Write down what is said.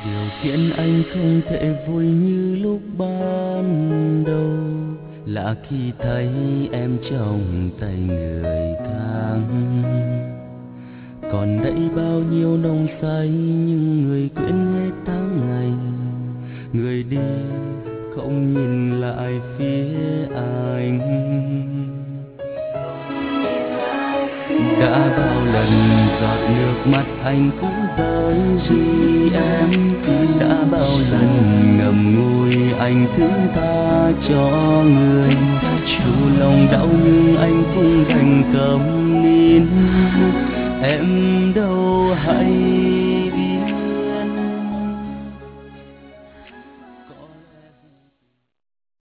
Điều khiến anh không thể vui như lúc ban đầu là khi thấy em trong tay người khác. Còn đây bao nhiêu nồng say nhưng người quên hết tháng ngày, người đi không nhìn lại phía anh. Đã bao lần giọt nước mắt anh cũng rơi vì em, đã bao lần ngậm ngùi anh thứ tha cho người. Dù lòng đau nhưng anh cũng đành cầm nín, em đâu hay